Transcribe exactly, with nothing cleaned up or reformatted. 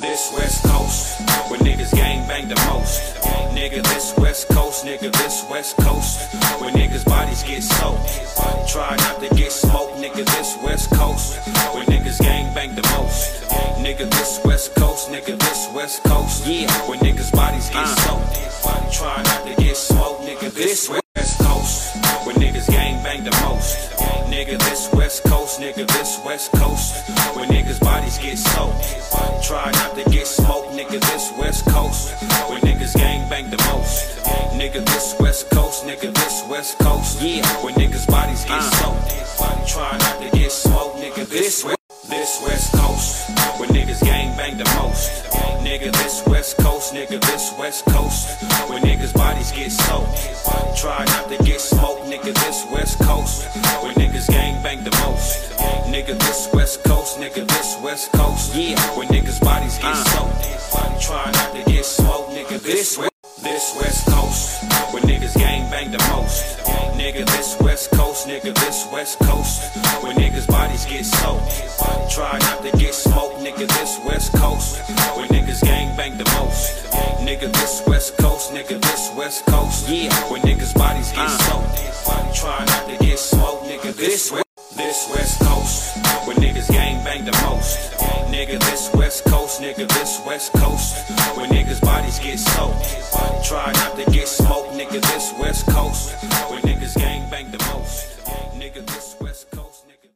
This West Coast, where niggas gang bang the most. Nigga, this West Coast, nigga, this West Coast, where niggas bodies get soaked. Try not to get smoked, nigga, this West Coast, where niggas gang bang the most. Nigga, this West Coast, nigga, this West Coast, yeah, where niggas bodies get soaked. Try not to get smoked, nigga, this West Coast, where niggas gang bang the most. Nigga, this West Coast, nigga, this West Coast, where niggas bodies get soaked. Try not to get smoked, nigga, this West Coast, where niggas gang bang the most. Nigga, this West Coast, nigga, this West Coast, yeah, where niggas bodies get soaked. Try not to get smoked, nigga, this West This West Coast, where niggas gang bang the most. Nigga, this West Coast, nigga, this West Coast, where niggas bodies get soaked. Try not to get smoked, nigga, this West Coast, where niggas gang bang the most. Nigga, this West Coast, nigga, this West Coast, yeah, where niggas bodies get soaked. Try not to get smoked, nigga, this West This West Coast, where niggas gang bang the most. Nigga, this West Coast, nigga, this West Coast, where niggas bodies get soaked. Try not to get smoked, nigga, this West Coast, where niggas gang bang the most. Nigga, this West Coast, nigga, this West Coast, yeah, where niggas bodies get soaked. Try not to get smoked, nigga, this West This West Coast, where niggas gang bang the most. Nigga, this West Coast, nigga, this West Coast, where niggas bodies get soaked. Try not to get smoked, nigga, this West Coast, where niggas gang bang the most. Nigga, this West Coast.